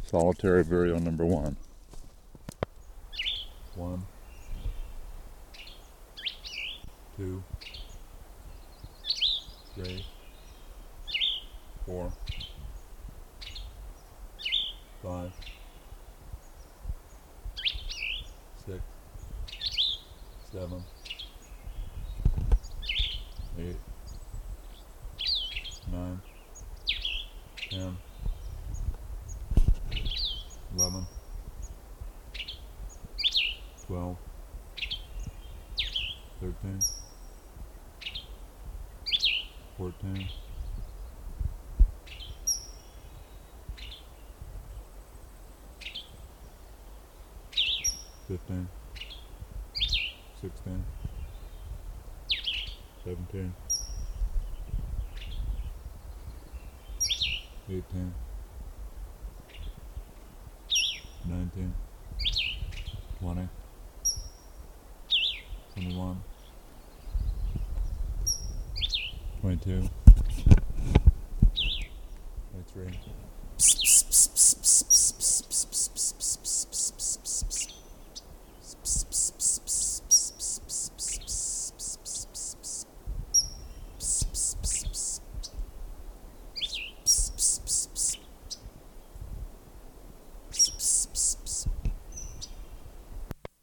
Solitary Vireo number 1. 1, 2, 3, 4, 5, 6, 7, 8, 9, 10, 11, 12, 13, 14, 15, 16, 17, 18, 19, 20, 21, 22, 23,